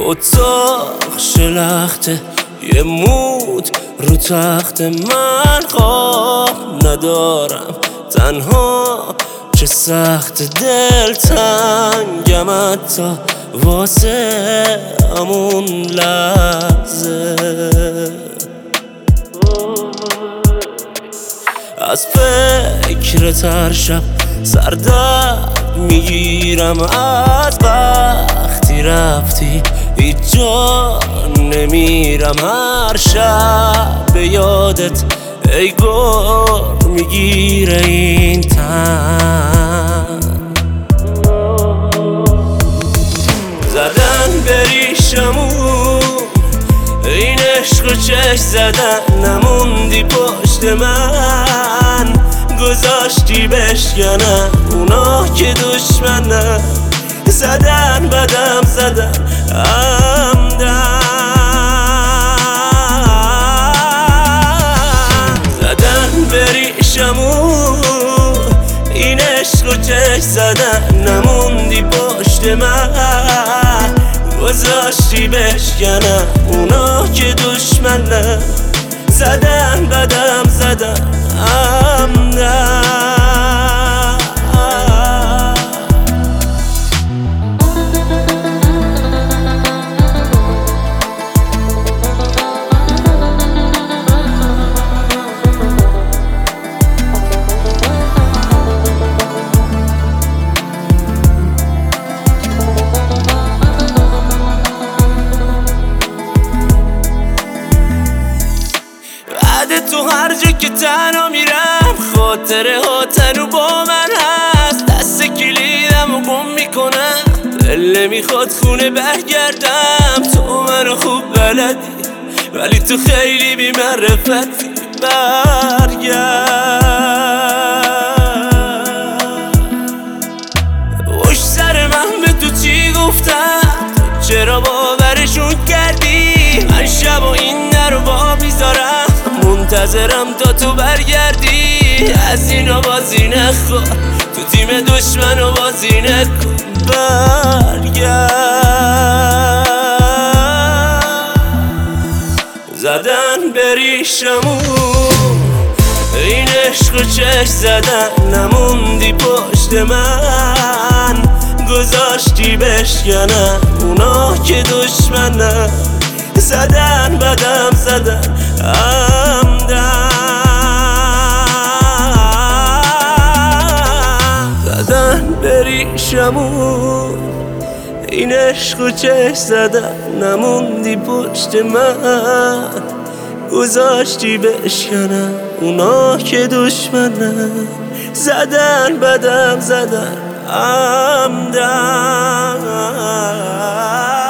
اتاق شلخته یه مود رو تخت من خواب ندارم تنها چه سخت دل تنگم حتی واسه همون لحظه از فکر هر شب سردرد میگیرم از وقتی رفتی هیچ جا نمیرم هر شب به یادت ای گل میگیره این تن زدن بریشمون این عشق و چشم زدن نموندی پشت من گذاشتی بشکنن اونا که دشمنن زدن بدم زدن عمدن زدن بریشمون این عشق و چشم زدن نموندی پشت من گذاشتی بشکنن اونا که دشمنن زدن بدم زدن عمدن تو هر جا که تنها میرم خاطره ها تنو با من هست دست کلیدم و گم میکنم دل نمیخواد خونه برگردم تو منو خوب بلدی ولی تو خیلی بی معرفتی برگرد پشت سر من به تو چی گفتم تو چرا باورشون کردی من شب و این در با میذارم منتظرم تا تو برگردی از اینا بازی نخور تو تیم دشمن و بازی نکن برگرد زدن بریشمون این عشق و چشم زدن نموندی پشت من گذاشتی بشکنن اونا که دشمنن زدن بدم زدن عمدن زدن بریشمون این عشق و چشم زدن نموندی پشت من گذاشتی بشکنن اونا که دشمنن زدن بدم زدن عمدن